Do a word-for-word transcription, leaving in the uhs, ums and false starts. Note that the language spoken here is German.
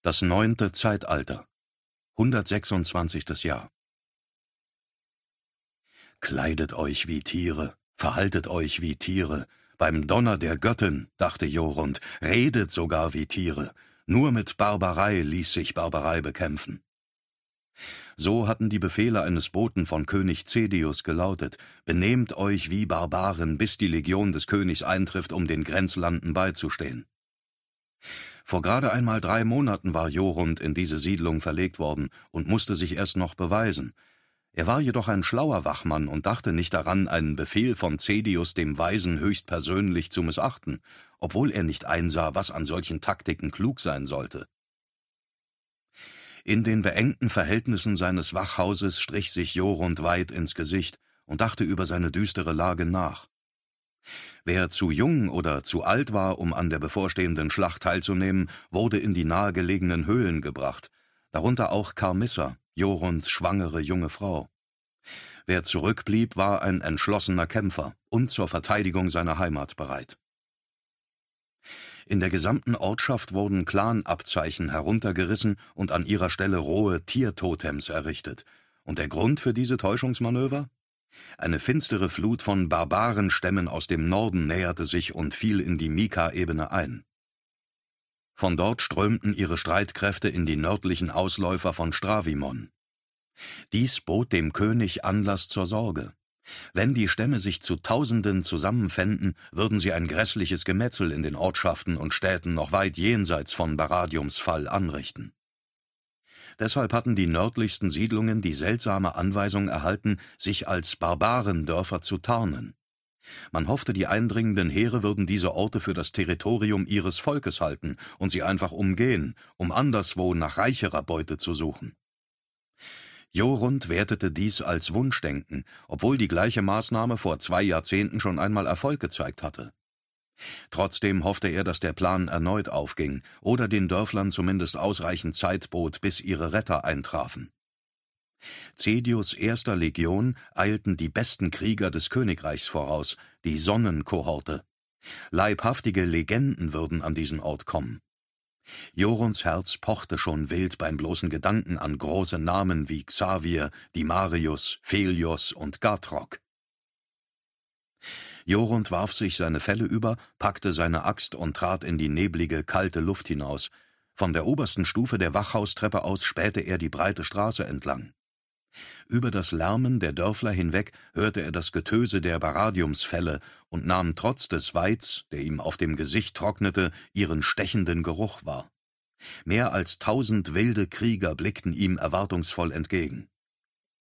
Das neunte Zeitalter, hundertsechsundzwanzigstes Jahr. »Kleidet euch wie Tiere, verhaltet euch wie Tiere. Beim Donner der Göttin«, dachte Jorund, »redet sogar wie Tiere. Nur mit Barbarei ließ sich Barbarei bekämpfen.« So hatten die Befehle eines Boten von König Cedius gelautet: »Benehmt euch wie Barbaren, bis die Legion des Königs eintrifft, um den Grenzlanden beizustehen.« Vor gerade einmal drei Monaten war Jorund in diese Siedlung verlegt worden und musste sich erst noch beweisen. Er war jedoch ein schlauer Wachmann und dachte nicht daran, einen Befehl von Cedius dem Weisen höchstpersönlich zu missachten, obwohl er nicht einsah, was an solchen Taktiken klug sein sollte. In den beengten Verhältnissen seines Wachhauses strich sich Jorund weit ins Gesicht und dachte über seine düstere Lage nach. Wer zu jung oder zu alt war, um an der bevorstehenden Schlacht teilzunehmen, wurde in die nahegelegenen Höhlen gebracht, darunter auch Karmissa, Jorunds schwangere junge Frau. Wer zurückblieb, war ein entschlossener Kämpfer und zur Verteidigung seiner Heimat bereit. In der gesamten Ortschaft wurden Clanabzeichen heruntergerissen und an ihrer Stelle rohe Tiertotems errichtet. Und der Grund für diese Täuschungsmanöver? Eine finstere Flut von Barbarenstämmen aus dem Norden näherte sich und fiel in die Mika-Ebene ein. Von dort strömten ihre Streitkräfte in die nördlichen Ausläufer von Stravimon. Dies bot dem König Anlass zur Sorge. Wenn die Stämme sich zu Tausenden zusammenfänden, würden sie ein grässliches Gemetzel in den Ortschaften und Städten noch weit jenseits von Baradiums Fall anrichten. Deshalb hatten die nördlichsten Siedlungen die seltsame Anweisung erhalten, sich als Barbarendörfer zu tarnen. Man hoffte, die eindringenden Heere würden diese Orte für das Territorium ihres Volkes halten und sie einfach umgehen, um anderswo nach reicherer Beute zu suchen. Jorund wertete dies als Wunschdenken, obwohl die gleiche Maßnahme vor zwei Jahrzehnten schon einmal Erfolg gezeigt hatte. Trotzdem hoffte er, dass der Plan erneut aufging oder den Dörflern zumindest ausreichend Zeit bot, bis ihre Retter eintrafen. Cedius' erster Legion eilten die besten Krieger des Königreichs voraus, die Sonnenkohorte. Leibhaftige Legenden würden an diesen Ort kommen. Jorunds Herz pochte schon wild beim bloßen Gedanken an große Namen wie Xavier, Dimarius, Phelios und Gartrok. Jorund warf sich seine Felle über, packte seine Axt und trat in die neblige, kalte Luft hinaus. Von der obersten Stufe der Wachhaustreppe aus spähte er die breite Straße entlang. Über das Lärmen der Dörfler hinweg hörte er das Getöse der Baradiumsfelle und nahm trotz des Weids, der ihm auf dem Gesicht trocknete, ihren stechenden Geruch wahr. Mehr als tausend wilde Krieger blickten ihm erwartungsvoll entgegen.